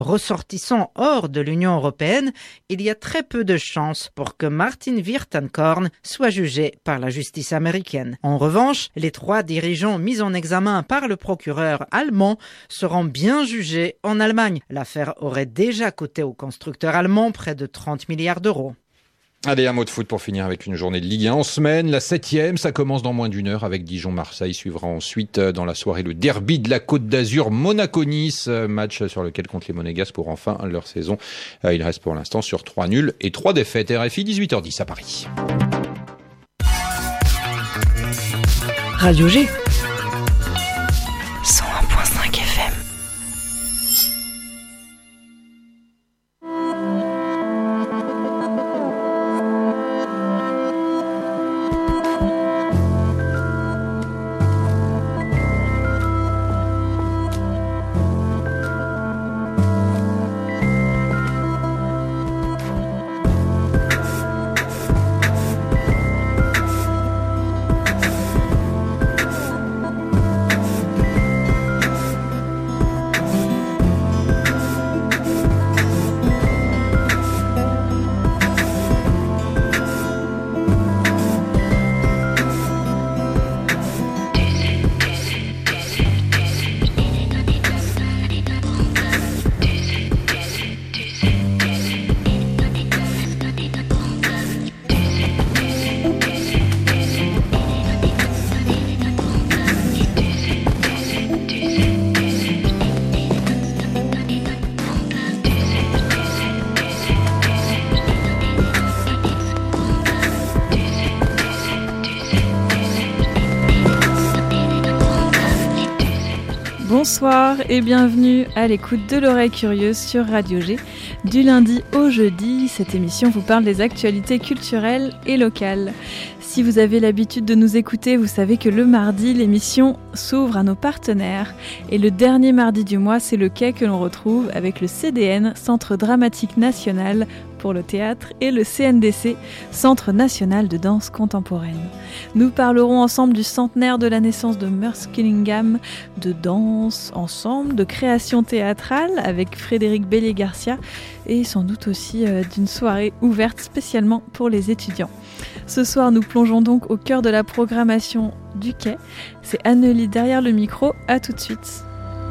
Ressortissant hors de l'Union européenne, il y a très peu de chances pour que Martin Wirtenkorn soit jugé par la justice américaine. En revanche, les 3 dirigeants mis en examen par le procureur allemand seront bien jugés en Allemagne. L'affaire aurait déjà coûté au constructeur allemand près de 30 milliards d'euros. Allez, un mot de foot pour finir avec une journée de Ligue 1 en semaine. La 7e, ça commence dans moins d'une heure avec Dijon-Marseille. Suivra ensuite dans la soirée le derby de la Côte d'Azur, Monaco-Nice. Match sur lequel comptent les Monégasques pour enfin leur saison. Il reste pour l'instant sur 3 nuls et 3 défaites. RFI 18h10 à Paris. Radio G 101.5 FM. Bonsoir et bienvenue à l'écoute de l'oreille curieuse sur Radio G. Du lundi au jeudi, cette émission vous parle des actualités culturelles et locales. Si vous avez l'habitude de nous écouter, vous savez que le mardi, l'émission s'ouvre à nos partenaires. Et le dernier mardi du mois, c'est le quai que l'on retrouve avec le CDN, Centre Dramatique National pour le théâtre, et le CNDC, Centre National de Danse Contemporaine. Nous parlerons ensemble du centenaire de la naissance de Merce Cunningham, de danse ensemble, de création théâtrale avec Frédéric Bellier-Garcia et sans doute aussi d'une soirée ouverte spécialement pour les étudiants. Ce soir, nous plongeons donc au cœur de la programmation du quai. C'est Annelie derrière le micro, à tout de suite.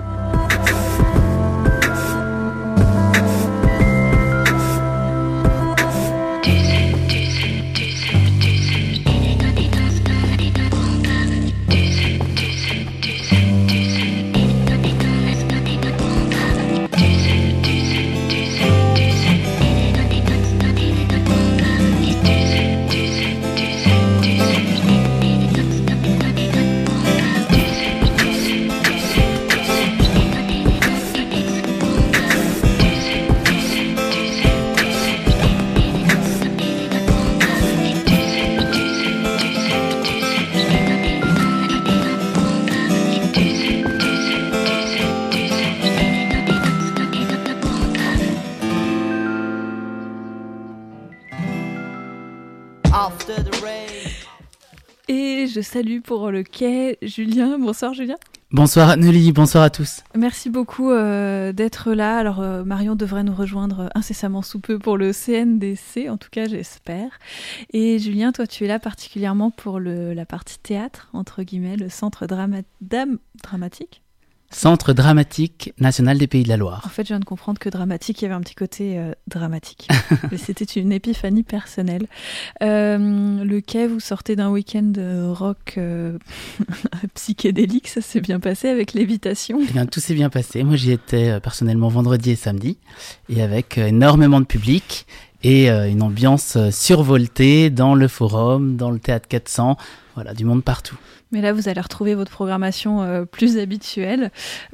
Et je salue pour le quai Julien. Bonsoir Julien. Bonsoir Annelie, bonsoir à tous. Merci beaucoup d'être là. Alors Marion devrait nous rejoindre incessamment sous peu pour le CNDC, en tout cas j'espère. Et Julien, toi tu es là particulièrement pour la partie théâtre, entre guillemets, le centre dramatique. Centre dramatique national des Pays de la Loire. En fait, je viens de comprendre que dramatique, il y avait un petit côté dramatique. Mais c'était une épiphanie personnelle. Le quai, vous sortez d'un week-end rock psychédélique, ça s'est bien passé avec Lévitation. Eh bien, tout s'est bien passé. Moi, j'y étais personnellement vendredi et samedi, et avec énormément de public et une ambiance survoltée dans le forum, dans le théâtre 400, voilà, du monde partout. Mais là, vous allez retrouver votre programmation plus habituelle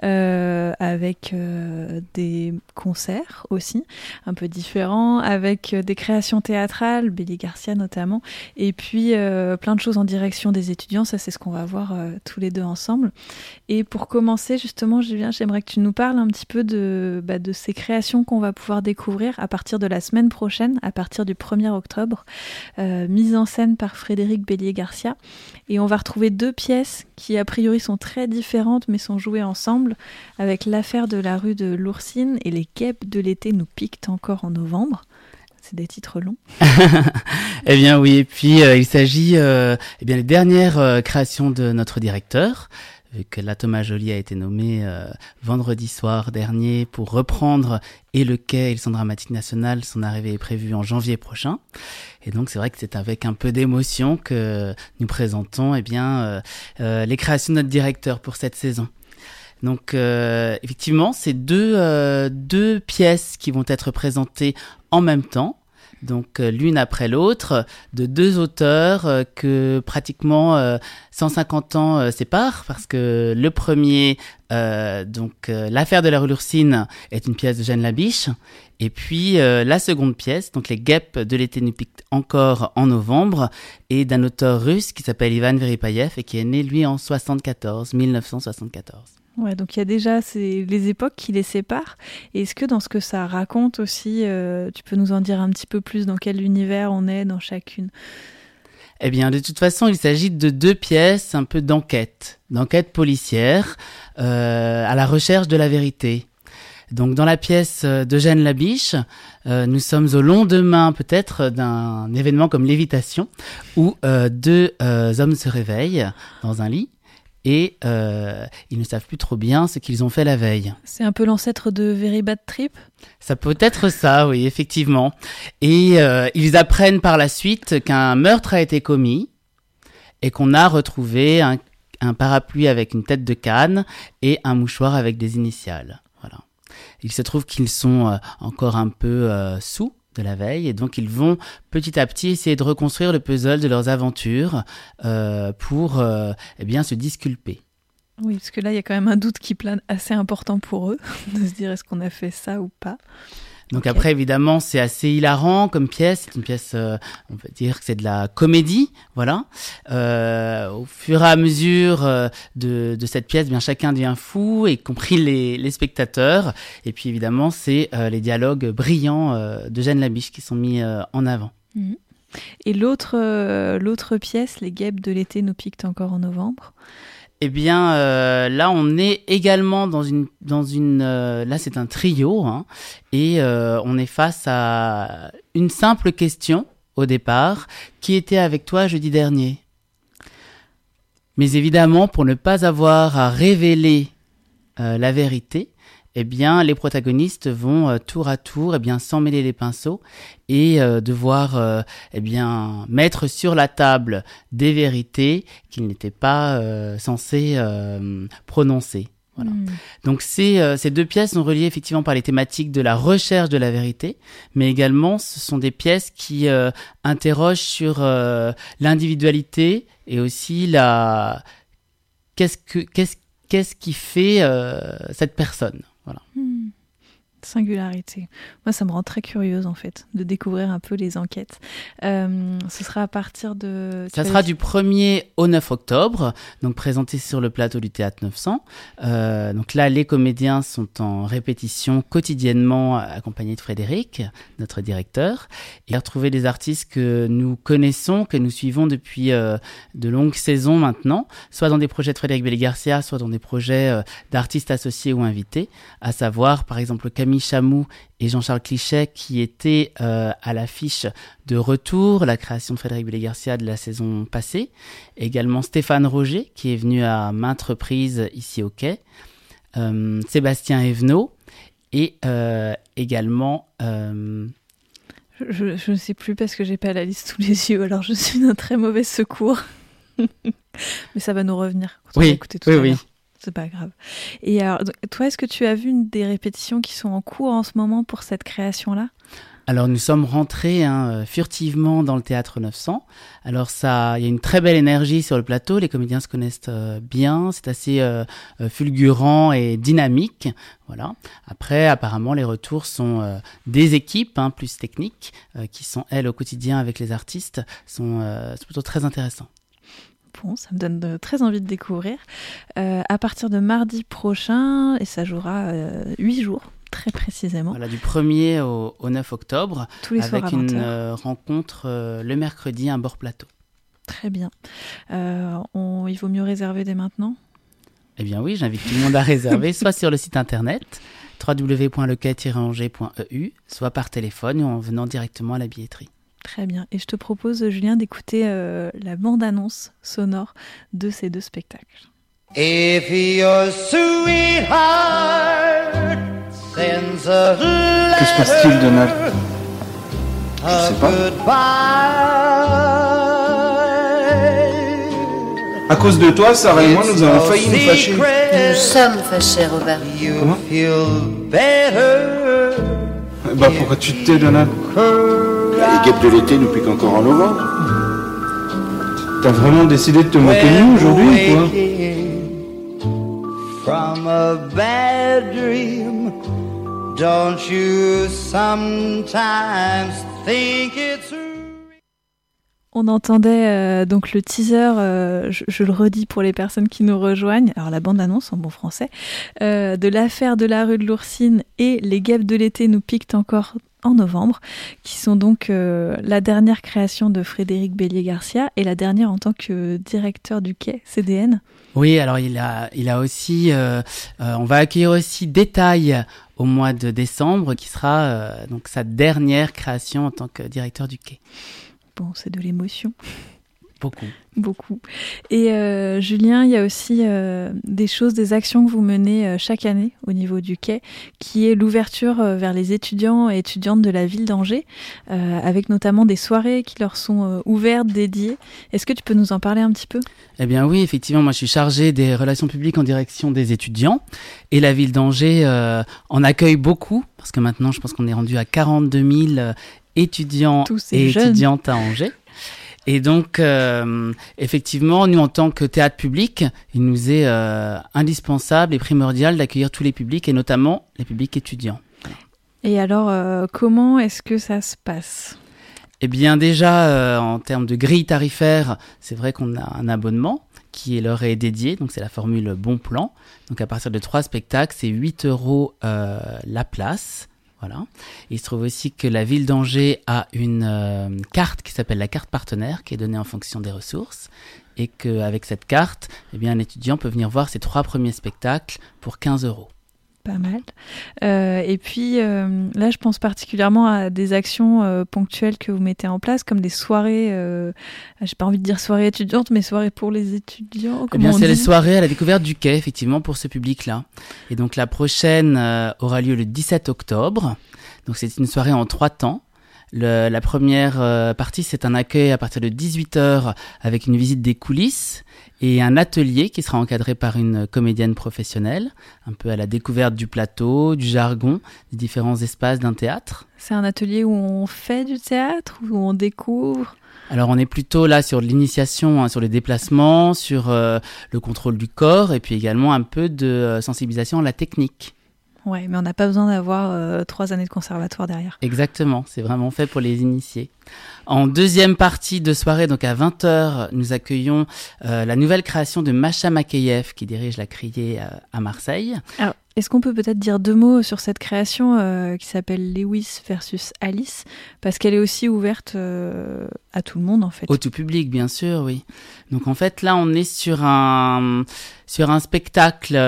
avec des concerts aussi, un peu différents, avec des créations théâtrales, Bellier-Garcia notamment, et puis plein de choses en direction des étudiants. Ça, c'est ce qu'on va voir tous les deux ensemble. Et pour commencer, justement, Julien, j'aimerais que tu nous parles un petit peu de ces créations qu'on va pouvoir découvrir à partir de la semaine prochaine prochaine, à partir du 1er octobre, mise en scène par Frédéric Bélier-Garcia. Et on va retrouver 2 pièces qui, a priori, sont très différentes, mais sont jouées ensemble, avec l'affaire de la rue de l'Oursine et les guêpes de l'été nous piquent encore en novembre. C'est des titres longs. Eh bien oui, et puis il s'agit des dernières créations de notre directeur, vu que là Thomas Joly a été nommé vendredi soir dernier pour reprendre Et le Quai et le Centre Dramatique National. Son arrivée est prévue en janvier prochain. Et donc c'est vrai que c'est avec un peu d'émotion que nous présentons les créations de notre directeur pour cette saison. Donc effectivement, c'est deux pièces qui vont être présentées en même temps, donc l'une après l'autre, de 2 auteurs que pratiquement 150 ans séparent, parce que le premier, l'affaire de la rue Lurcine est une pièce de Jeanne Labiche, et puis la seconde pièce, donc les guêpes de l'été nous piquent encore en novembre, est d'un auteur russe qui s'appelle Ivan Veripayev et qui est né lui en 1974. Ouais, donc il y a déjà les époques qui les séparent. Et est-ce que dans ce que ça raconte aussi, tu peux nous en dire un petit peu plus dans quel univers on est dans chacune ? Eh bien, de toute façon, il s'agit de 2 pièces un peu d'enquête policière, à la recherche de la vérité. Donc, dans la pièce d'Eugène Labiche, nous sommes au lendemain peut-être d'un événement comme l'évitation, où 2 hommes se réveillent dans un lit. Et ils ne savent plus trop bien ce qu'ils ont fait la veille. C'est un peu l'ancêtre de Very Bad Trip ? Ça peut être ça, oui, effectivement. Et ils apprennent par la suite qu'un meurtre a été commis et qu'on a retrouvé un parapluie avec une tête de canne et un mouchoir avec des initiales. Voilà. Il se trouve qu'ils sont encore un peu sous de la veille, et donc ils vont petit à petit essayer de reconstruire le puzzle de leurs aventures pour se disculper. Oui, parce que là, il y a quand même un doute qui plane assez important pour eux, de se dire est-ce qu'on a fait ça ou pas. Donc okay. Après, évidemment, c'est assez hilarant comme pièce. C'est une pièce, on peut dire que c'est de la comédie, voilà. Au fur et à mesure de cette pièce, bien chacun devient fou, y compris les spectateurs. Et puis évidemment, c'est les dialogues brillants de Jeanne Labiche qui sont mis en avant. Mmh. Et l'autre pièce, Les guêpes de l'été nous piquent encore en novembre. Eh bien, là, on est également dans une. Là, c'est un trio, hein, et on est face à une simple question au départ, qui était avec toi jeudi dernier. Mais évidemment, pour ne pas avoir à révéler la vérité, eh bien, les protagonistes vont tour à tour, s'en mêler les pinceaux et devoir, mettre sur la table des vérités qu'ils n'étaient pas censés prononcer. Voilà. Donc ces 2 pièces sont reliées effectivement par les thématiques de la recherche de la vérité, mais également ce sont des pièces qui interrogent sur l'individualité et aussi qu'est-ce qui fait cette personne. Voilà. Singularité. Moi, ça me rend très curieuse, en fait, de découvrir un peu les enquêtes. Ce sera à partir de... Ça sera du 1er au 9 octobre, donc présenté sur le plateau du Théâtre 900. Donc là, les comédiens sont en répétition quotidiennement, accompagnés de Frédéric, notre directeur. Et retrouver des artistes que nous connaissons, que nous suivons depuis de longues saisons maintenant, soit dans des projets de Frédéric Bélier-Garcia, soit dans des projets d'artistes associés ou invités, à savoir, par exemple, Camille Chamou et Jean-Charles Clichet qui étaient à l'affiche de Retour, la création de Frédéric Bélier-Garcia de la saison passée. Également Stéphane Roger qui est venu à maintes reprises ici au Quai. Sébastien Evenot et également... Je ne sais plus parce que j'ai pas la liste sous les yeux, alors je suis d'un très mauvais secours. Mais ça va nous revenir quand on va écouter tout à l'heure. C'est pas grave. Et alors, toi, est-ce que tu as vu des répétitions qui sont en cours en ce moment pour cette création-là ? Alors, nous sommes rentrés furtivement dans le Théâtre 900. Alors, il y a une très belle énergie sur le plateau. Les comédiens se connaissent bien. C'est assez fulgurant et dynamique. Voilà. Après, apparemment, les retours sont des équipes plus techniques qui sont, elles, au quotidien avec les artistes. C'est plutôt très intéressant. Bon, ça me donne très envie de découvrir. À partir de mardi prochain, et ça jouera 8 jours, très précisément. Voilà, du 1er au 9 octobre, Tous les soirs avec à 20h. une rencontre le mercredi à bord plateau. Très bien. Il vaut mieux réserver dès maintenant ? Eh bien oui, j'invite tout le monde à réserver, soit sur le site internet www.lequai-angers.eu, soit par téléphone ou en venant directement à la billetterie. Très bien. Et je te propose, Julien, d'écouter la bande-annonce sonore de ces 2 spectacles. If your sweetheart sends a letter, Que se passe-t-il, Donald? Je sais pas. À cause de toi, Sarah et moi, nous avons failli nous fâcher. Nous sommes fâchés, Robert. Comment? Bah pourquoi tu te tais, Donald? Les guêpes de l'été nous piquent encore en novembre. T'as vraiment décidé de te moquer de nous aujourd'hui ou quoi? From a bad dream, don't you sometimes think it's real? On entendait donc le teaser, je le redis pour les personnes qui nous rejoignent, alors la bande-annonce en bon français, de l'affaire de la rue de l'Oursine et Les guêpes de l'été nous piquent encore en novembre, qui sont donc la dernière création de Frédéric Bélier-Garcia et la dernière en tant que directeur du quai CDN. Oui, alors il a aussi, on va accueillir aussi Détail au mois de décembre, qui sera donc sa dernière création en tant que directeur du quai. Bon, c'est de l'émotion. Beaucoup. Et Julien, il y a aussi des actions que vous menez chaque année au niveau du quai, qui est l'ouverture vers les étudiants et étudiantes de la ville d'Angers, avec notamment des soirées qui leur sont ouvertes, dédiées. Est-ce que tu peux nous en parler un petit peu ? Eh bien oui, effectivement, moi je suis chargé des relations publiques en direction des étudiants, et la ville d'Angers en accueille beaucoup, parce que maintenant je pense qu'on est rendu à 42 000 étudiants et étudiantes à Angers. Et donc, effectivement, nous, en tant que théâtre public, il nous est indispensable et primordial d'accueillir tous les publics, et notamment les publics étudiants. Et alors, comment est-ce que ça se passe ? Eh bien, déjà, en termes de grille tarifaire, c'est vrai qu'on a un abonnement qui leur est dédié, donc c'est la formule Bon Plan. Donc, à partir de 3 spectacles, c'est 8 € la place. Voilà. Il se trouve aussi que la ville d'Angers a une carte qui s'appelle la carte partenaire, qui est donnée en fonction des ressources, et qu'avec cette carte, eh bien, un étudiant peut venir voir ses 3 premiers spectacles pour 15 €. Pas mal. Et puis là, je pense particulièrement à des actions ponctuelles que vous mettez en place, comme des soirées, j'ai pas envie de dire soirées étudiantes, mais soirées pour les étudiants. Eh bien, c'est les soirées à la découverte du quai, effectivement, pour ce public-là. Et donc, la prochaine aura lieu le 17 octobre. Donc, c'est une soirée en 3 temps. La première partie, c'est un accueil à partir de 18h avec une visite des coulisses et un atelier qui sera encadré par une comédienne professionnelle, un peu à la découverte du plateau, du jargon, des différents espaces d'un théâtre. C'est un atelier où on fait du théâtre, où on découvre ? Alors on est plutôt là sur l'initiation, sur les déplacements, sur le contrôle du corps, et puis également un peu de sensibilisation à la technique. Ouais, mais on n'a pas besoin d'avoir 3 années de conservatoire derrière. Exactement, c'est vraiment fait pour les initiés. En deuxième partie de soirée, donc à 20h, nous accueillons la nouvelle création de Macha Makeyev, qui dirige la Criée à Marseille. Alors, est-ce qu'on peut peut-être dire 2 mots sur cette création qui s'appelle Lewis versus Alice, parce qu'elle est aussi ouverte à tout le monde, en fait. Au tout public, bien sûr, oui. Donc en fait, là, on est sur un spectacle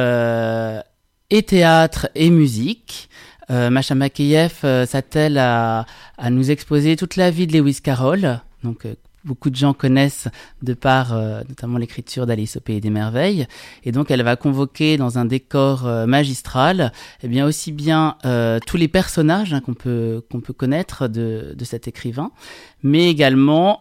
et théâtre et musique. Macha Makeyev s'attelle à nous exposer toute la vie de Lewis Carroll. Donc beaucoup de gens connaissent de par notamment l'écriture d'Alice au Pays des Merveilles. Et donc elle va convoquer dans un décor magistral bien aussi bien tous les personnages qu'on peut connaître de cet écrivain, mais également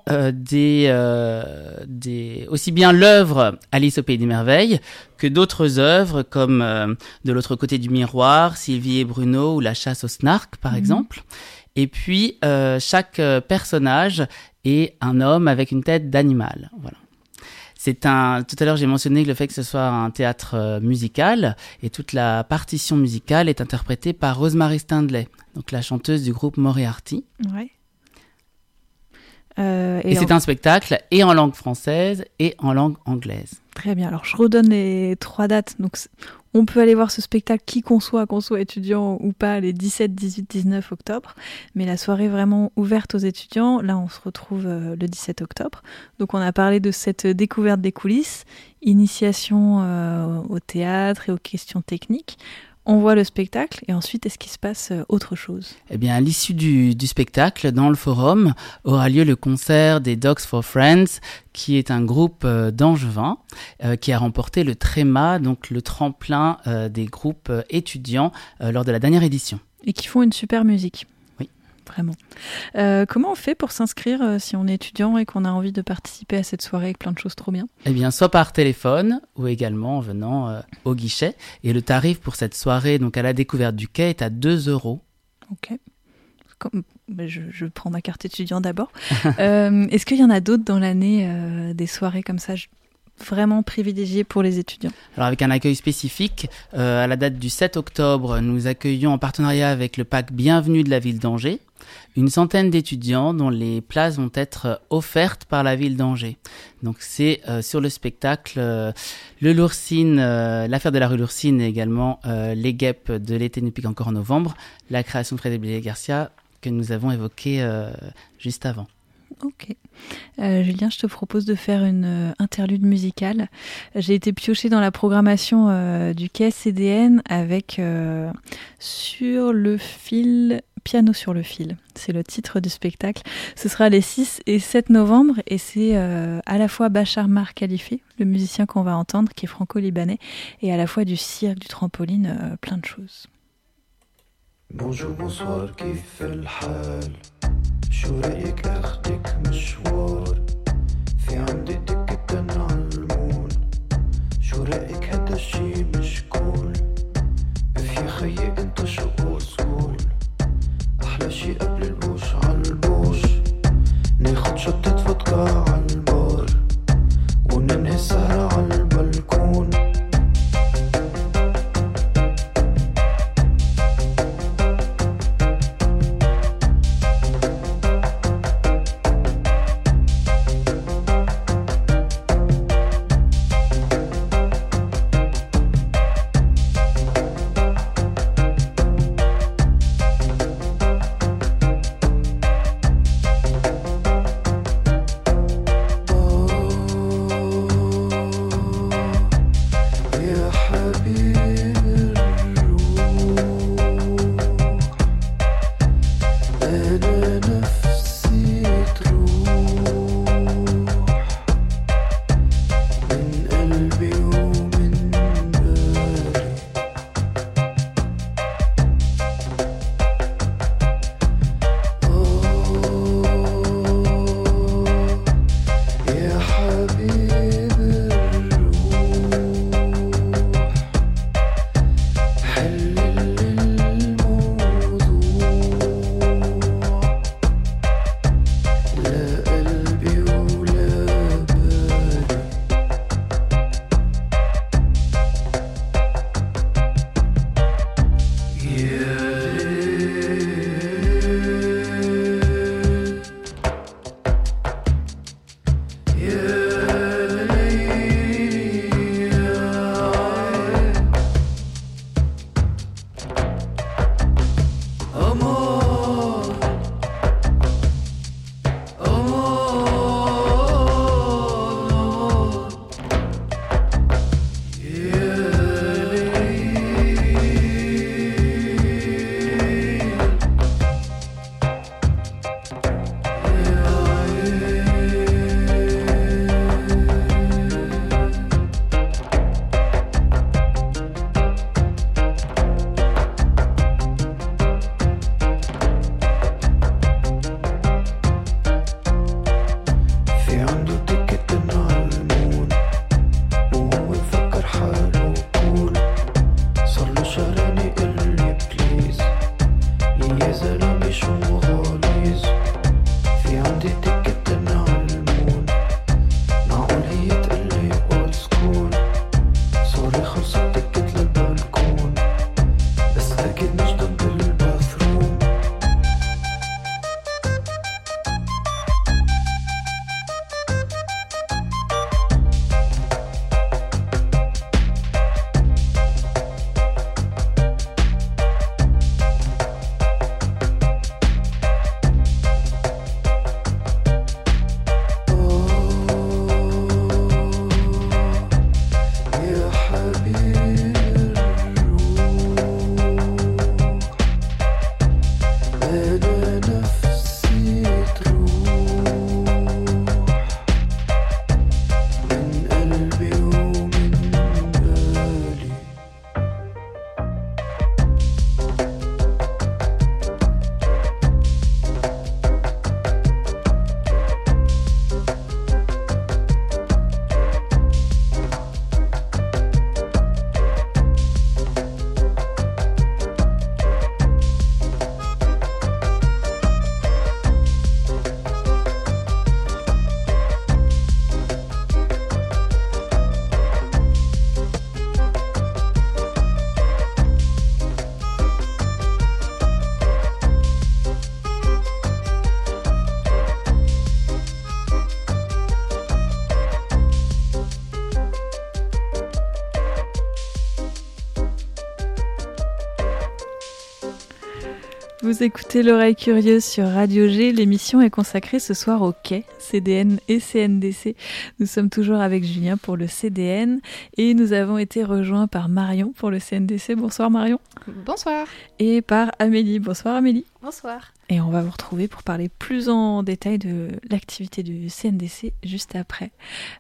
aussi bien l'œuvre Alice au Pays des Merveilles que d'autres œuvres comme De l'autre côté du miroir, Sylvie et Bruno ou La chasse au snark par exemple. Et puis chaque personnage est un homme avec une tête d'animal. Voilà. Tout à l'heure j'ai mentionné le fait que ce soit un théâtre musical, et toute la partition musicale est interprétée par Rosemary Stindley, donc la chanteuse du groupe Moriarty. Ouais. Et c'est un spectacle et en langue française et en langue anglaise. Très bien, alors je redonne les 3 dates. Donc, on peut aller voir ce spectacle qui qu'on soit étudiant ou pas, les 17, 18, 19 octobre. Mais la soirée vraiment ouverte aux étudiants, là on se retrouve le 17 octobre. Donc on a parlé de cette découverte des coulisses, initiation au théâtre et aux questions techniques. On voit le spectacle et ensuite, est-ce qu'il se passe autre chose ? Eh bien, à l'issue du spectacle, dans le forum, aura lieu le concert des Dogs for Friends, qui est un groupe d'Angevin qui a remporté le Tréma, donc le tremplin des groupes étudiants lors de la dernière édition. Et qui font une super musique. Oui. Vraiment. Comment on fait pour s'inscrire si on est étudiant et qu'on a envie de participer à cette soirée avec plein de choses trop bien ? Eh bien, soit par téléphone ou également en venant au guichet. Et le tarif pour cette soirée, donc à la découverte du quai, est à 2 €. Ok. Je prends ma carte étudiant d'abord. Est-ce qu'il y en a d'autres dans l'année, des soirées comme ça vraiment privilégiées pour les étudiants ? Alors avec un accueil spécifique, à la date du 7 octobre, nous accueillons en partenariat avec le pack Bienvenue de la ville d'Angers une centaine d'étudiants dont les places vont être offertes par la ville d'Angers. Donc c'est sur le spectacle le Lourcine, l'affaire de la rue Lourcine et également les guêpes de l'été nous pique encore en novembre, la création de Frédéric Blé-Garcia que nous avons évoqué juste avant. Ok. Julien, je te propose de faire une interlude musicale. J'ai été piochée dans la programmation du quai CDN avec Sur le fil, Piano sur le fil. C'est le titre du spectacle. Ce sera les 6 et 7 novembre et c'est à la fois Bachar Mar Khalifi, le musicien qu'on va entendre, qui est franco-libanais, et à la fois du cirque, du trampoline, plein de choses. Bonjour, bonsoir, كيف الحال؟ شو رأيك أخدك مشوار؟ في عندي تكة نعلمون. شو رأيك هدا الشي مش كول؟ اف يا خيي انت شو أصول؟ أحلى شي قبل البوش عالبوش، ناخد شطة فودكا عالبار وننهي السهرة عالبلكون. بدا نفسي تروح من قلبي ومن بالي. Vous écoutez l'oreille curieuse sur Radio G. L'émission est consacrée ce soir au quai, CDN et CNDC. Nous sommes toujours avec Julien pour le CDN et nous avons été rejoints par Marion pour le CNDC. Bonsoir Marion. Bonsoir. Et par Amélie. Bonsoir Amélie. Bonsoir. Et on va vous retrouver pour parler plus en détail de l'activité du CNDC juste après.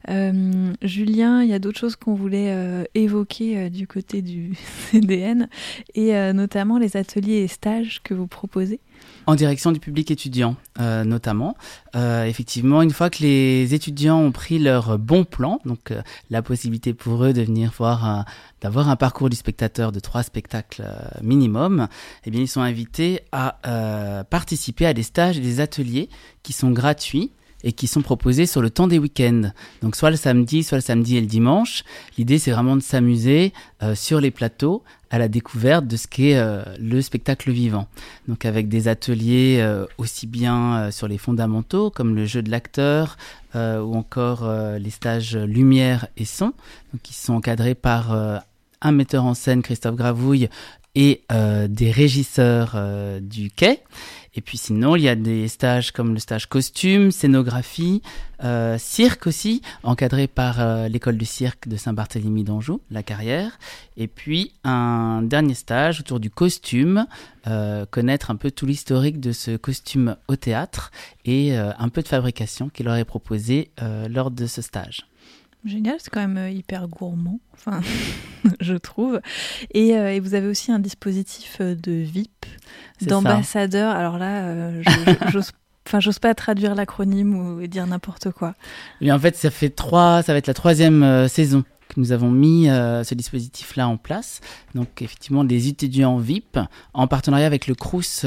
Julien, il y a d'autres choses qu'on voulait évoquer du côté du CDN et notamment les ateliers et stages que vous proposez. En direction du public étudiant, notamment. Effectivement, une fois que les étudiants ont pris leur bon plan, donc la possibilité pour eux de venir voir d'avoir un parcours du spectateur de 3 spectacles minimum, eh bien, ils sont invités à participer à des stages et des ateliers qui sont gratuits et qui sont proposés sur le temps des week-ends. Donc soit le samedi et le dimanche. L'idée, c'est vraiment de s'amuser sur les plateaux à la découverte de ce qu'est le spectacle vivant. Donc avec des ateliers aussi bien sur les fondamentaux, comme le jeu de l'acteur, ou encore les stages lumière et son, donc qui sont encadrés par un metteur en scène, Christophe Gravouille, et des régisseurs du quai. Et puis sinon, il y a des stages comme le stage costume, scénographie, cirque aussi, encadré par l'école de cirque de Saint-Barthélemy d'Anjou, La Carrière. Et puis un dernier stage autour du costume, connaître un peu tout l'historique de ce costume au théâtre et un peu de fabrication qui leur est proposé lors de ce stage. Génial, c'est quand même hyper gourmand, enfin, je trouve. Et vous avez aussi un dispositif de VIP, d'ambassadeur. Alors là, j'ose pas traduire l'acronyme ou dire n'importe quoi. Et en fait, ça va être la 3e saison que nous avons mis ce dispositif-là en place. Donc effectivement, des étudiants VIP en partenariat avec le Crous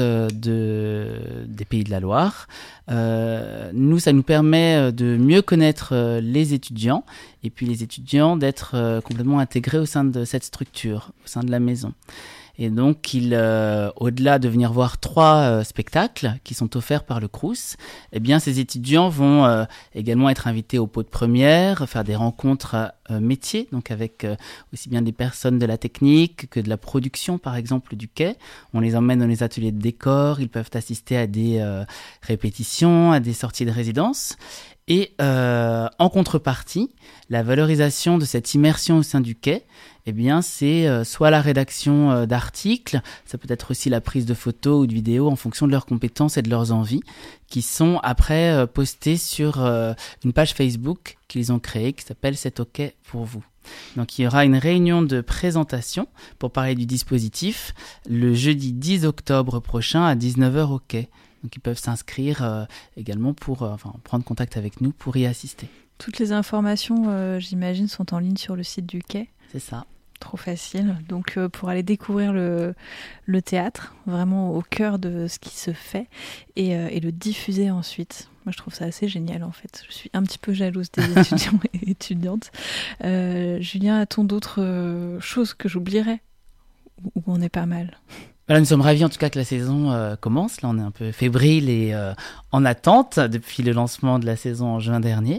des Pays de la Loire. Nous, ça nous permet de mieux connaître les étudiants et puis les étudiants d'être complètement intégrés au sein de cette structure, au sein de la maison. Et donc, au-delà de venir voir 3 spectacles qui sont offerts par le Crous, eh bien, ces étudiants vont également être invités au pot de première, faire des rencontres métiers, donc avec aussi bien des personnes de la technique que de la production, par exemple, du quai. On les emmène dans les ateliers de décor, ils peuvent assister à des répétitions, à des sorties de résidence. Et en contrepartie, la valorisation de cette immersion au sein du quai, eh bien, c'est soit la rédaction d'articles, ça peut être aussi la prise de photos ou de vidéos en fonction de leurs compétences et de leurs envies, qui sont après postés sur une page Facebook qu'ils ont créée qui s'appelle « C'est OK pour vous ». Donc il y aura une réunion de présentation pour parler du dispositif le jeudi 10 octobre prochain à 19h au quai. Donc ils peuvent s'inscrire également pour prendre contact avec nous pour y assister. Toutes les informations, j'imagine, sont en ligne sur le site du quai. C'est ça. Trop facile. Donc pour aller découvrir le théâtre, vraiment au cœur de ce qui se fait, et le diffuser ensuite. Moi, je trouve ça assez génial, en fait. Je suis un petit peu jalouse des étudiants et étudiantes. Julien, a-t-on d'autres choses que j'oublierais ou on est pas mal? Voilà, nous sommes ravis en tout cas que la saison commence. Là, on est un peu fébrile et en attente depuis le lancement de la saison en juin dernier.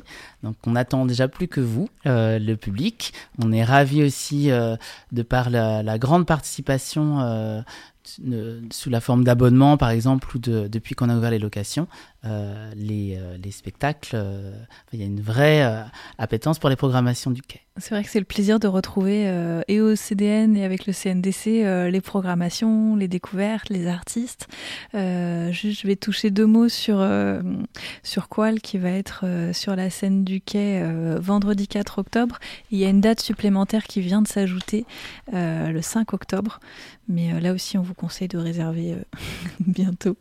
Donc on attend déjà plus que vous, le public. On est ravis aussi de par la grande participation sous la forme d'abonnement par exemple ou depuis qu'on a ouvert les locations, les spectacles, il y a une vraie appétence pour les programmations du quai. C'est vrai que c'est le plaisir de retrouver et au CDN et avec le CNDC les programmations, les découvertes, les artistes. Je vais toucher 2 mots sur Qual qui va être sur la scène du quai vendredi 4 octobre. Il y a une date supplémentaire qui vient de s'ajouter le 5 octobre. Mais là aussi, on vous conseille de réserver bientôt.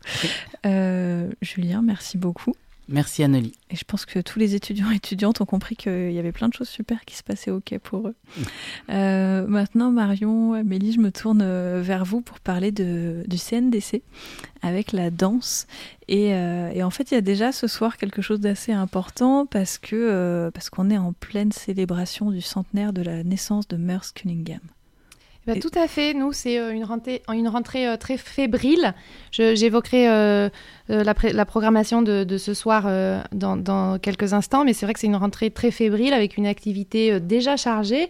Julien, merci beaucoup. Merci Annelie. Et je pense que tous les étudiants et étudiantes ont compris qu'il y avait plein de choses super qui se passaient au quai pour eux. Maintenant, Marion, Amélie, je me tourne vers vous pour parler du CNDC avec la danse. Et en fait, il y a déjà ce soir quelque chose d'assez important parce qu'on est en pleine célébration du centenaire de la naissance de Merce Cunningham. Tout à fait. Nous, c'est une rentrée très fébrile. J'évoquerai la programmation de ce soir dans quelques instants, mais c'est vrai que c'est une rentrée très fébrile avec une activité déjà chargée.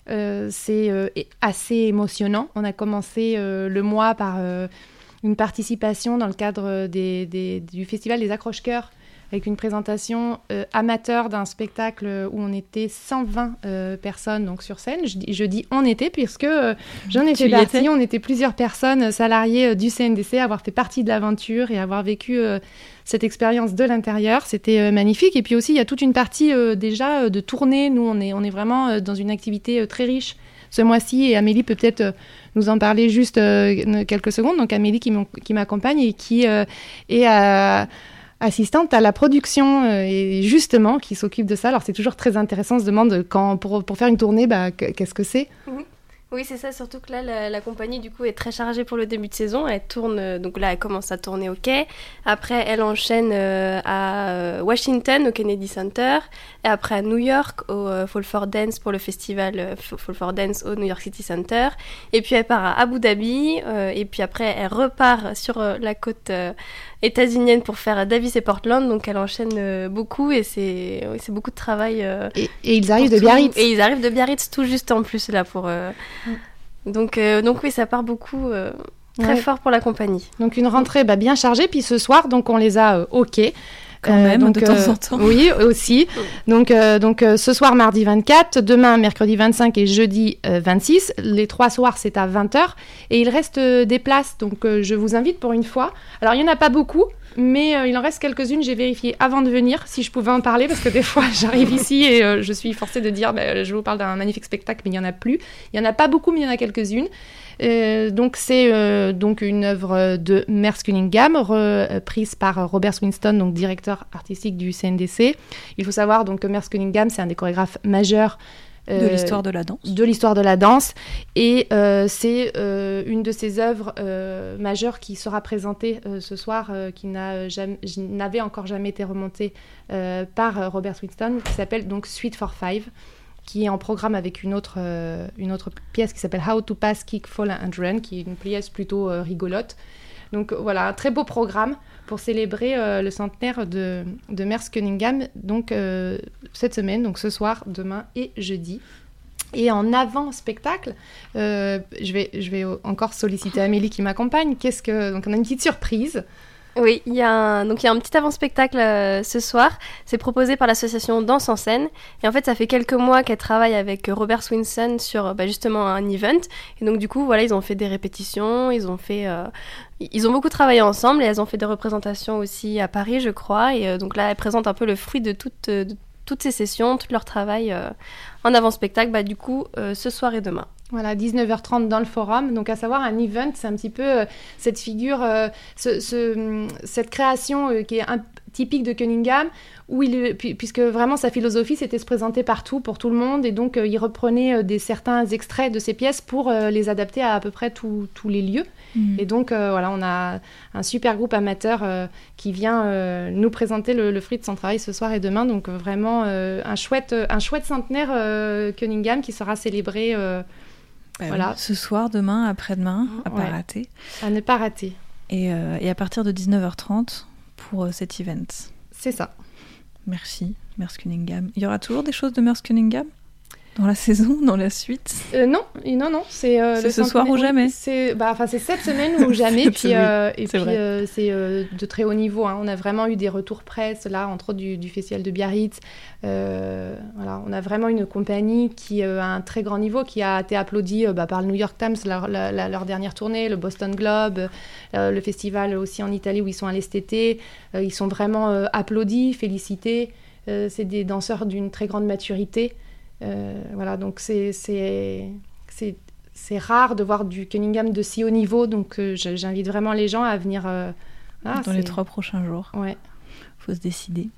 C'est assez émotionnant. On a commencé le mois par une participation dans le cadre du Festival des Accroche-Cœurs, avec une présentation amateur d'un spectacle où on était 120 personnes donc, sur scène. Je dis on était, puisque j'en étais partie. On était plusieurs personnes salariées du CNDC à avoir fait partie de l'aventure et avoir vécu cette expérience de l'intérieur. C'était magnifique. Et puis aussi, il y a toute une partie déjà de tournée. Nous, on est vraiment dans une activité très riche ce mois-ci. Et Amélie peut peut-être nous en parler juste quelques secondes. Donc Amélie qui m'accompagne et qui est assistante à la production et justement qui s'occupe de ça. Alors c'est toujours très intéressant, on se demande pour faire une tournée, qu'est-ce que c'est ? Oui, c'est ça, surtout que là, la compagnie, du coup, est très chargée pour le début de saison. Elle tourne, donc là, elle commence à tourner au quai. Après, elle enchaîne à Washington, au Kennedy Center. Et après, à New York, au Fall for Dance, pour le festival Fall for Dance au New York City Center. Et puis, elle part à Abu Dhabi. Et puis après, elle repart sur la côte états-unienne pour faire Davis et Portland. Donc, elle enchaîne beaucoup et c'est beaucoup de travail. Et ils arrivent de Biarritz. Et ils arrivent de Biarritz tout juste en plus, là, pour... Donc oui, ça part beaucoup très fort pour la compagnie. Donc une rentrée bien chargée, puis ce soir, donc on les a au quai. Quand même, de temps en temps. Oui, aussi. Donc ce soir, mardi 24, demain, mercredi 25 et jeudi 26. Les 3 soirs, c'est à 20h. Et il reste des places, donc je vous invite pour une fois. Alors, il n'y en a pas beaucoup, mais il en reste quelques-unes. J'ai vérifié avant de venir si je pouvais en parler, parce que des fois, j'arrive ici et je suis forcée de dire je vous parle d'un magnifique spectacle, mais il n'y en a plus. Il n'y en a pas beaucoup, mais il y en a quelques-unes. Donc c'est donc une œuvre de Merce Cunningham reprise par Robert Swinston, donc directeur artistique du CNDC. Il faut savoir donc que Merce Cunningham, c'est un des chorégraphes majeurs de l'histoire de la danse. De l'histoire de la danse. Et c'est une de ses œuvres majeures qui sera présentée ce soir, qui n'avait encore jamais été remontée par Robert Swinston, qui s'appelle donc Suite for Five, qui est en programme avec une autre pièce qui s'appelle How to Pass, Kick, Fall and Run, qui est une pièce plutôt rigolote. Donc voilà, un très beau programme pour célébrer le centenaire de Merce Cunningham, donc cette semaine, donc ce soir, demain et jeudi. Et en avant-spectacle, je vais encore solliciter Amélie qui m'accompagne. Donc on a une petite surprise. Oui, il y a un petit avant-spectacle ce soir. C'est proposé par l'association Danse en scène. Et en fait, ça fait quelques mois qu'elle travaille avec Robert Swinston sur justement un event. Et donc, du coup, voilà, ils ont fait des répétitions, ils ont beaucoup travaillé ensemble et elles ont fait des représentations aussi à Paris, je crois. Et donc là, elles présentent un peu le fruit de toutes ces sessions, tout leur travail en avant-spectacle, du coup, ce soir et demain. Voilà, 19h30 dans le forum. Donc, à savoir, un event, c'est un petit peu cette figure, cette création qui est typique de Cunningham, où puisque vraiment sa philosophie, c'était se présenter partout, pour tout le monde. Et donc, il reprenait certains extraits de ses pièces pour les adapter à peu près tous les lieux. Et donc, voilà, on a un super groupe amateur qui vient nous présenter le fruit de son travail ce soir et demain. Donc, vraiment, un chouette centenaire Cunningham qui sera célébré... voilà. Ce soir, demain, après-demain, à pas rater. À ne pas rater. Et à partir de 19h30 pour cet event. C'est ça. Merci, Merce Cunningham. Il y aura toujours des choses de Merce Cunningham dans la saison, dans la suite? Non, c'est ce soir ou jamais. C'est cette semaine ou jamais. C'est de très haut niveau. Hein. On a vraiment eu des retours presse, là, entre autres du Festival de Biarritz. On a vraiment une compagnie qui a un très grand niveau, qui a été applaudie par le New York Times, leur dernière tournée, le Boston Globe, le festival aussi en Italie où ils sont allés cet été. Ils sont vraiment applaudis, félicités. C'est des danseurs d'une très grande maturité. Donc c'est rare de voir du Cunningham de si haut niveau, donc j'invite vraiment les gens à venir dans les 3 prochains jours. Ouais. Faut se décider.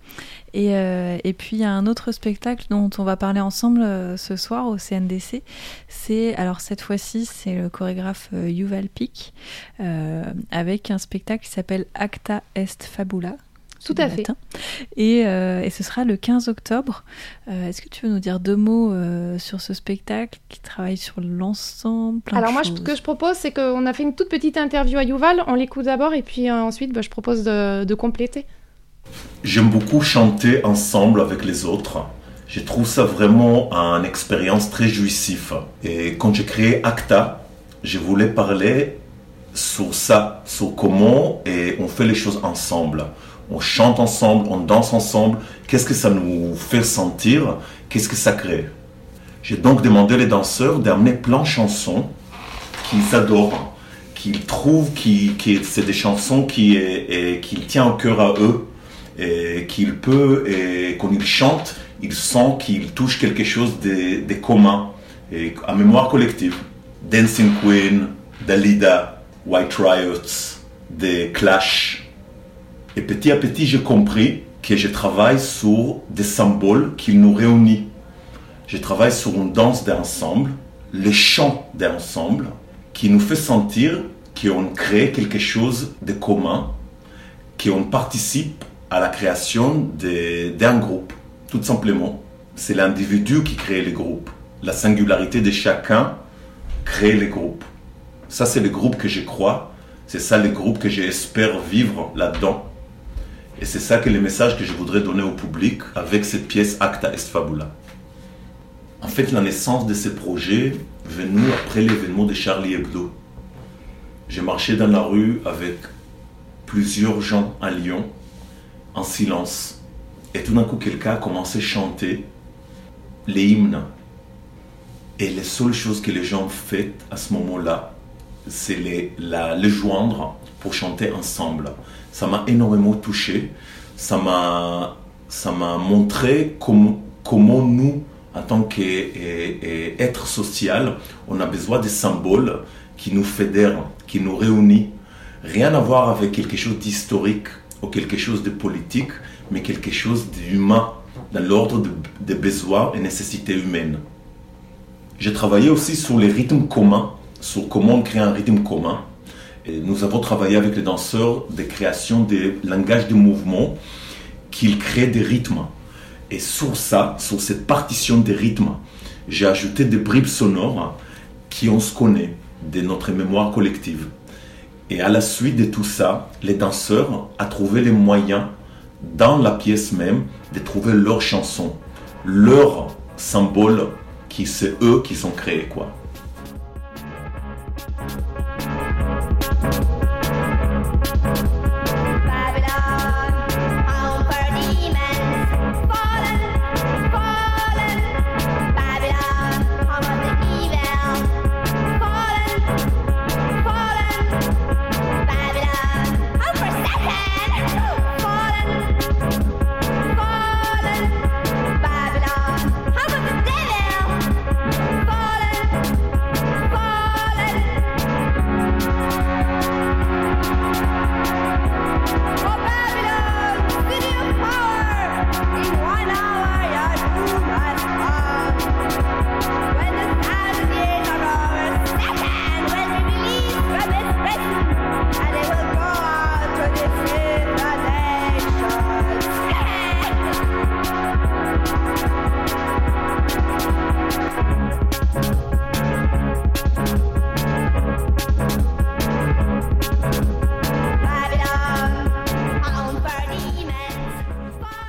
Et puis il y a un autre spectacle dont on va parler ensemble ce soir au CNDC. Alors cette fois-ci, c'est le chorégraphe Yuval Pic avec un spectacle qui s'appelle Acta Est Fabula. Tout à fait. Et ce sera le 15 octobre. Est-ce que tu veux nous dire 2 mots sur ce spectacle qui travaille sur l'ensemble? Alors moi, ce que je propose, c'est qu'on a fait une toute petite interview à Yuval. On l'écoute d'abord et puis ensuite, je propose de compléter. J'aime beaucoup chanter ensemble avec les autres. Je trouve ça vraiment une expérience très jouissive. Et quand j'ai créé Acta, je voulais parler sur ça, sur comment on fait les choses ensemble. On chante ensemble, on danse ensemble. Qu'est-ce que ça nous fait sentir? Qu'est-ce que ça crée? J'ai donc demandé aux danseurs d'amener plein de chansons qu'ils adorent, qu'ils trouvent que c'est des chansons qu'ils tiennent au cœur à eux, et qu'ils peuvent, et quand ils chantent, ils sentent qu'ils touchent quelque chose de commun, et à mémoire collective. Dancing Queen, Dalida, White Riots, The Clash. Et petit à petit, j'ai compris que je travaille sur des symboles qui nous réunissent. Je travaille sur une danse d'ensemble, le chant d'ensemble, qui nous fait sentir qu'on crée quelque chose de commun, qu'on participe à la création d'un groupe. Tout simplement, c'est l'individu qui crée le groupe. La singularité de chacun crée le groupe. Ça, c'est le groupe que je crois. C'est ça le groupe que j'espère vivre là-dedans. Et c'est ça que le message que je voudrais donner au public avec cette pièce Acta Est Fabula. En fait, la naissance de ce projet est venue après l'événement de Charlie Hebdo. J'ai marché dans la rue avec plusieurs gens à Lyon, en silence. Et tout d'un coup, quelqu'un a commencé à chanter les hymnes. Et les seules choses que les gens ont faites à ce moment-là, c'est les joindre pour chanter ensemble. Ça m'a énormément touché. Ça m'a montré comment nous, en tant qu'être social, on a besoin de symboles qui nous fédèrent, qui nous réunissent. Rien à voir avec quelque chose d'historique ou quelque chose de politique, mais quelque chose d'humain, dans l'ordre des besoins et nécessités humaines. J'ai travaillé aussi sur les rythmes communs, sur comment on crée un rythme commun. Et nous avons travaillé avec les danseurs de création des langages de mouvement qu'ils créent des rythmes. Et sur ça, sur cette partition des rythmes, j'ai ajouté des bribes sonores qui on se connaît, de notre mémoire collective. Et à la suite de tout ça, les danseurs ont trouvé les moyens, dans la pièce même, de trouver leurs chansons, leurs symboles, qui c'est eux qui sont créés, quoi.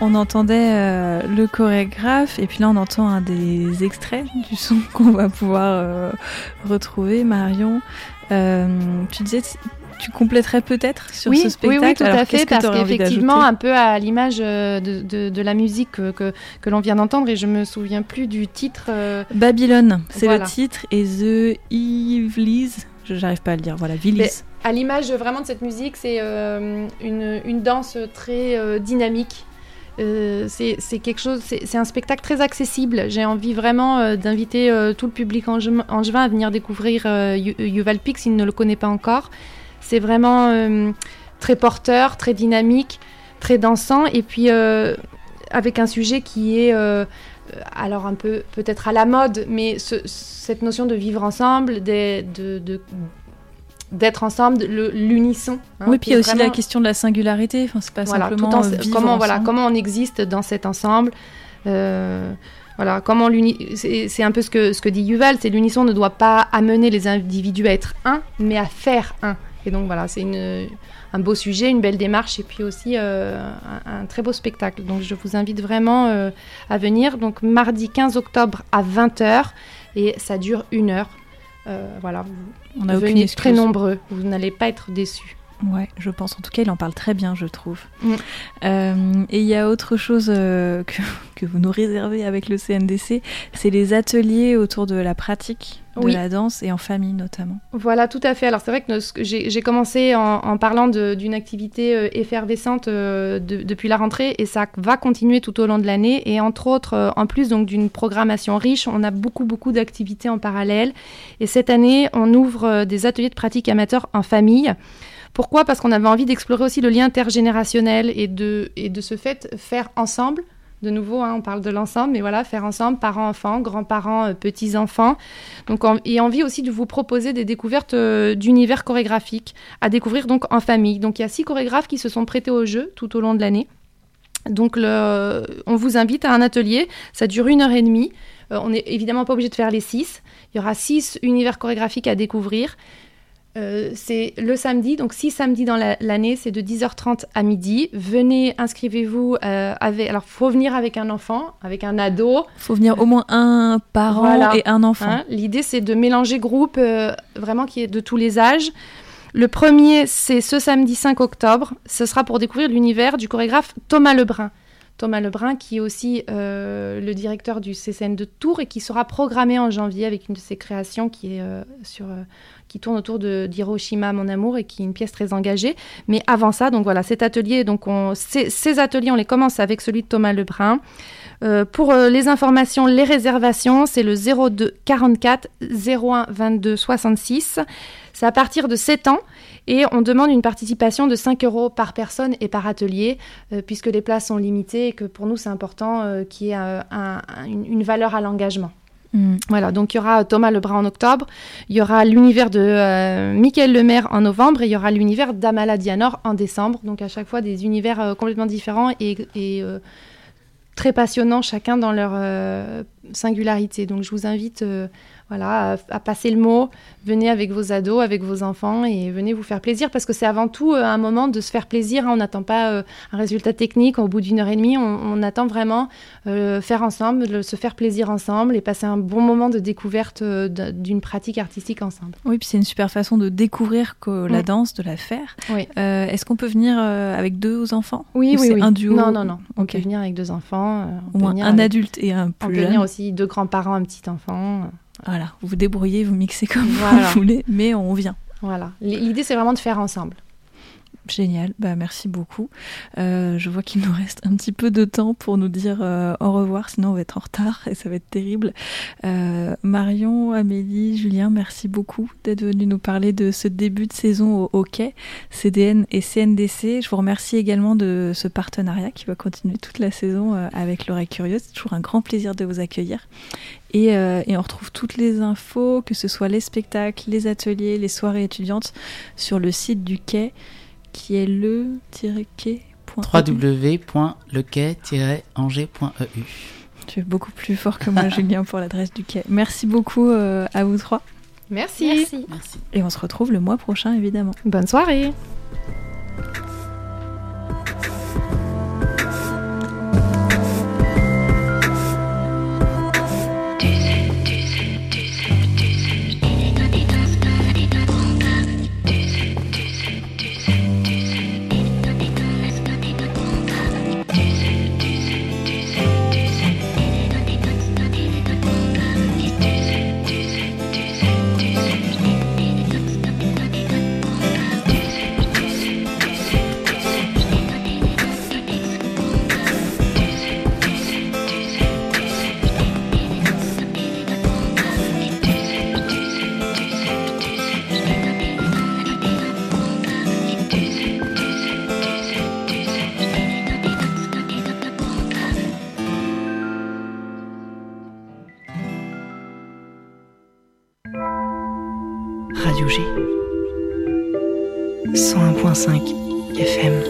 On entendait le chorégraphe et puis là on entend un des extraits du son qu'on va pouvoir retrouver. Marion, tu disais tu compléterais peut-être sur ce spectacle. Oui, tout à fait, parce qu'effectivement, un peu à l'image de la musique que l'on vient d'entendre, et je me souviens plus du titre. Babylone, c'est le titre, et The Evillies, j'arrive pas à le dire, voilà, Villies. À l'image vraiment de cette musique, c'est une danse très dynamique. C'est quelque chose, c'est un spectacle très accessible. J'ai envie vraiment d'inviter tout le public angevin à venir découvrir Yuval Pic s'il ne le connaît pas encore. C'est vraiment très porteur, très dynamique, très dansant, et puis avec un sujet qui est alors un peu peut-être à la mode, mais cette notion de vivre ensemble, d'être ensemble, l'unisson. Oui, puis il y a aussi la question de la singularité. Enfin, c'est pas simplement vivre comment on existe dans cet ensemble. Comment c'est un peu ce que dit Yuval, c'est l'unisson ne doit pas amener les individus à être un, mais à faire un. Et donc voilà, c'est un beau sujet, une belle démarche, et puis aussi un très beau spectacle. Donc je vous invite vraiment à venir. Donc mardi 15 octobre à 20h, et ça dure 1 heure. On a venez très nombreux, vous n'allez pas être déçus. Ouais, je pense. En tout cas, il en parle très bien, je trouve. Et il y a autre chose que vous nous réservez avec le CNDC, c'est les ateliers autour de la pratique de la danse, et en famille notamment. Voilà, tout à fait. Alors c'est vrai que j'ai commencé en parlant d'une activité effervescente depuis la rentrée, et ça va continuer tout au long de l'année. Et entre autres, en plus donc d'une programmation riche, on a beaucoup d'activités en parallèle. Et cette année, on ouvre des ateliers de pratique amateur en famille. Pourquoi ? Parce qu'on avait envie d'explorer aussi le lien intergénérationnel et de ce fait faire ensemble. De nouveau, on parle de l'ensemble, mais voilà, faire ensemble, parents-enfants, grands-parents, petits-enfants. Donc, et envie aussi de vous proposer des découvertes d'univers chorégraphiques à découvrir donc en famille. Donc, il y a 6 chorégraphes qui se sont prêtés au jeu tout au long de l'année. Donc, on vous invite à un atelier. Ça dure 1h30. On n'est évidemment pas obligé de faire les 6. Il y aura 6 univers chorégraphiques à découvrir. C'est le samedi, donc 6 samedis dans l'année, c'est de 10h30 à midi. Venez, inscrivez-vous alors faut venir avec un enfant, avec un ado. Faut venir au moins un parent et un enfant. L'idée, c'est de mélanger groupe vraiment qui est de tous les âges. Le premier, c'est ce samedi 5 octobre. Ce sera pour découvrir l'univers du chorégraphe Thomas Lebrun. Thomas Lebrun, qui est aussi le directeur du CCN de Tours, et qui sera programmé en janvier avec une de ses créations qui est qui tourne autour d'Hiroshima, mon amour, et qui est une pièce très engagée. Mais avant ça, donc voilà, cet atelier, donc ces ateliers, on les commence avec celui de Thomas Lebrun. Pour les informations, les réservations, c'est le 02 44 01 22 66. C'est à partir de 7 ans, et on demande une participation de 5 € par personne et par atelier, puisque les places sont limitées, et que pour nous, c'est important qu'il y ait une valeur à l'engagement. Voilà, donc il y aura Thomas Lebrun en octobre, il y aura l'univers de Mickaël Lemaire en novembre, et il y aura l'univers d'Amala Dianor en décembre. Donc à chaque fois des univers complètement différents et très passionnants, chacun dans leur singularité. Donc je vous invite à passer le mot. Venez avec vos ados, avec vos enfants, et venez vous faire plaisir, parce que c'est avant tout un moment de se faire plaisir. On n'attend pas un résultat technique au bout d'1h30. On attend vraiment faire ensemble, se faire plaisir ensemble, et passer un bon moment de découverte d'une pratique artistique ensemble. Oui, puis c'est une super façon de découvrir la danse, de la faire. Oui. Est-ce qu'on peut venir avec 2 enfants ? Oui. Un duo ? Non. On peut venir avec 2 enfants. Au moins un adulte et un plus jeune. On peut venir aussi 2 grands-parents, un petit enfant. Voilà, vous vous débrouillez, vous mixez comme vous voulez, mais on vient. Voilà, l'idée, c'est vraiment de faire ensemble. Génial, merci beaucoup. Je vois qu'il nous reste un petit peu de temps pour nous dire au revoir, sinon on va être en retard et ça va être terrible. Marion, Amélie, Julien, merci beaucoup d'être venus nous parler de ce début de saison au Quai, CDN et CNDC. Je vous remercie également de ce partenariat qui va continuer toute la saison avec l'Oreille Curieuse. C'est toujours un grand plaisir de vous accueillir. Et on retrouve toutes les infos, que ce soit les spectacles, les ateliers, les soirées étudiantes, sur le site du Quai, qui est www.lequai-angers.eu. Tu es beaucoup plus fort que moi, Julien, pour l'adresse du Quai. Merci beaucoup à vous 3. Merci. Et on se retrouve le mois prochain, évidemment. Bonne soirée. Radio G. 101.5 FM.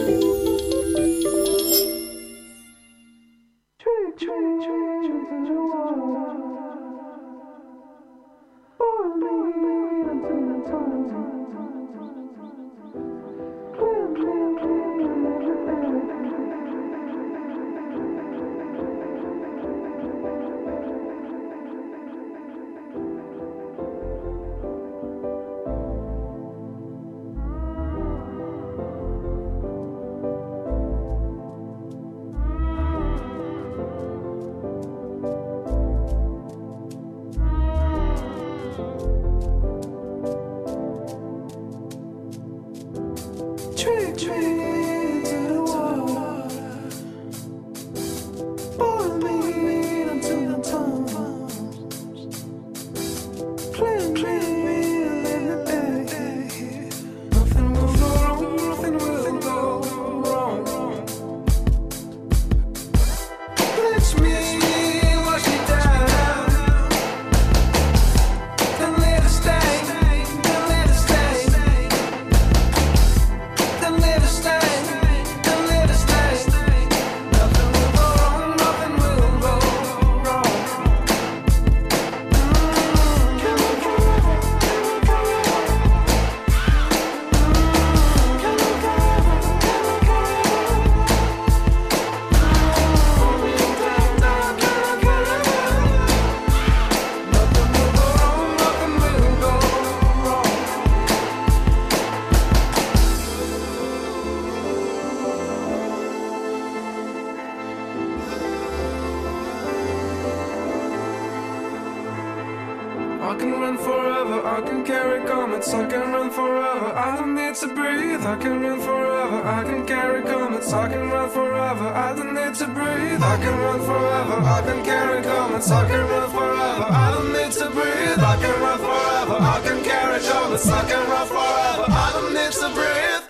I can run forever, I can carry comets, I can run forever, I don't need to breathe. I can run forever, I can carry comets, I can run forever, I don't need to breathe. I can run forever, I can carry comets, I can run forever, I don't need to breathe. I can run forever, I can carry comets, I can run forever, I don't need to breathe.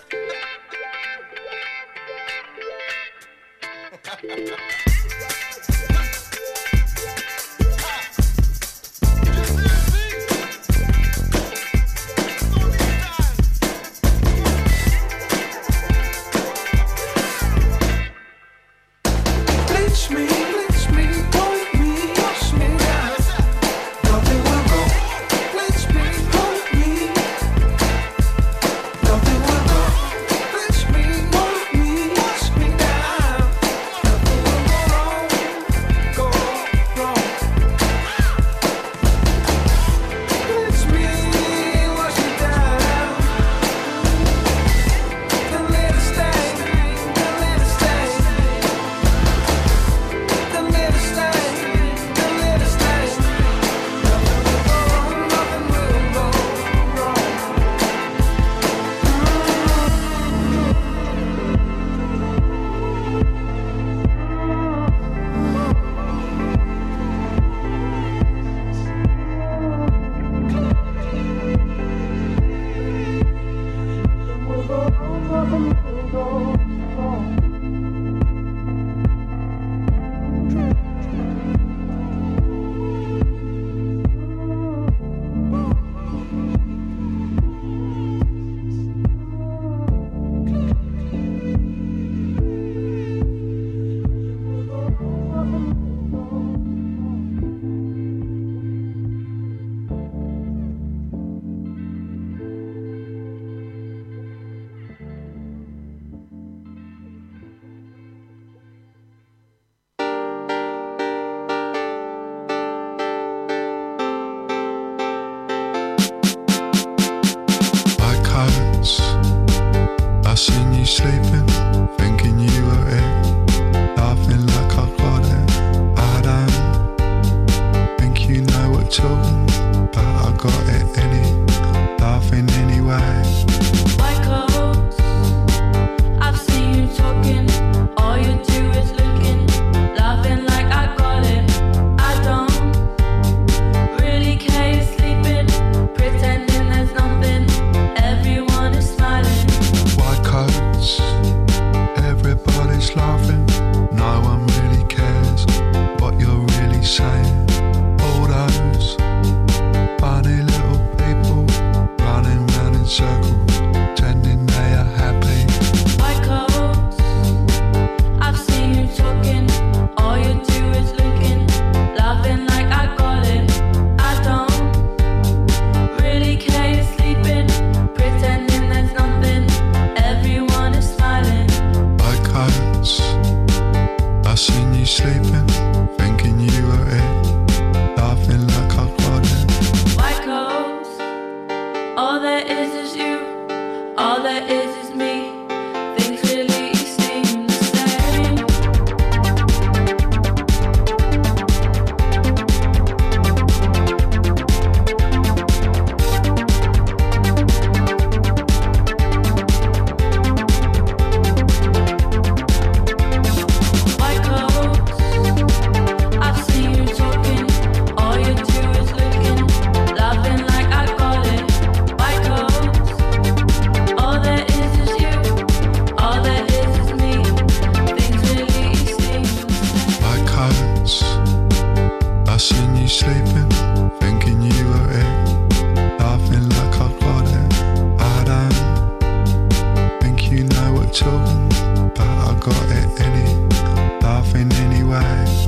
got it any, laughing anyway.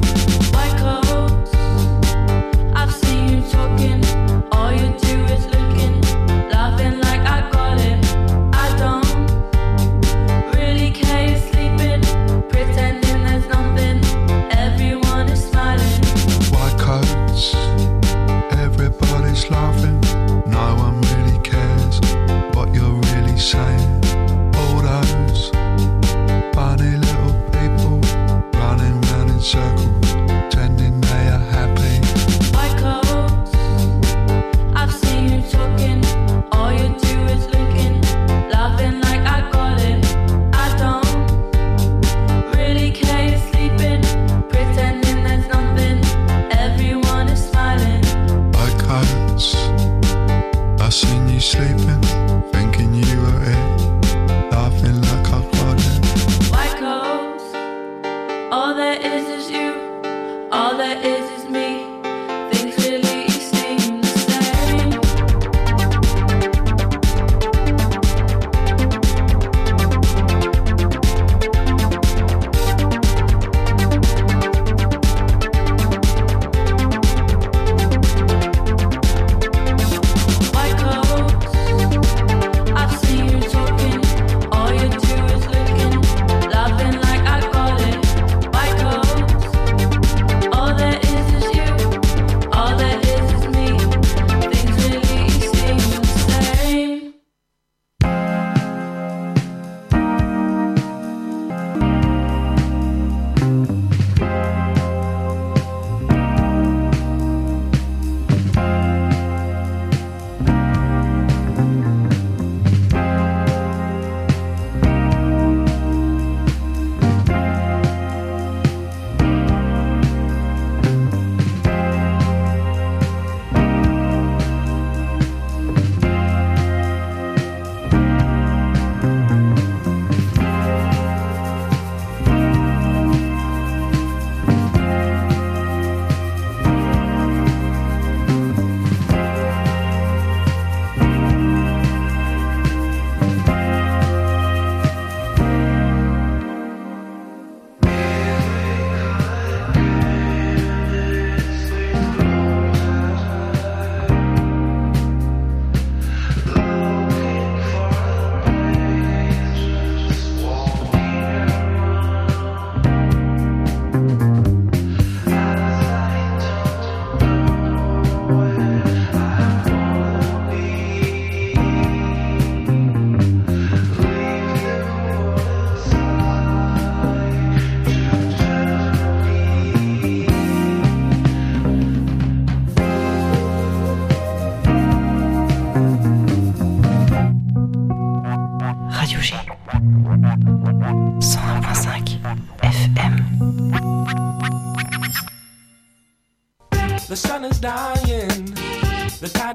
I've seen you talking, all you do is looking, laughing like I got it. I don't really care, you're sleeping, pretending there's nothing, everyone is smiling. White coats, everybody's laughing, no one really cares what you're really saying. All those funny little people running round in circles, pretending they are happy. I've seen you talking, all you do is looking, laughing like I got it. I don't really care, you're sleeping, pretending there's nothing, everyone is smiling. White coats, I seen you sleeping, thinking you were it, laughing like I got it. White coats, all there is you, all there is me. Things really seem the same. White coats, I've seen you talking, all you do is looking, laughing like I got it. White coats, all there is you, all there is me. Things really seem the same. Radio G 101.5 FM. The sun is dying, the tide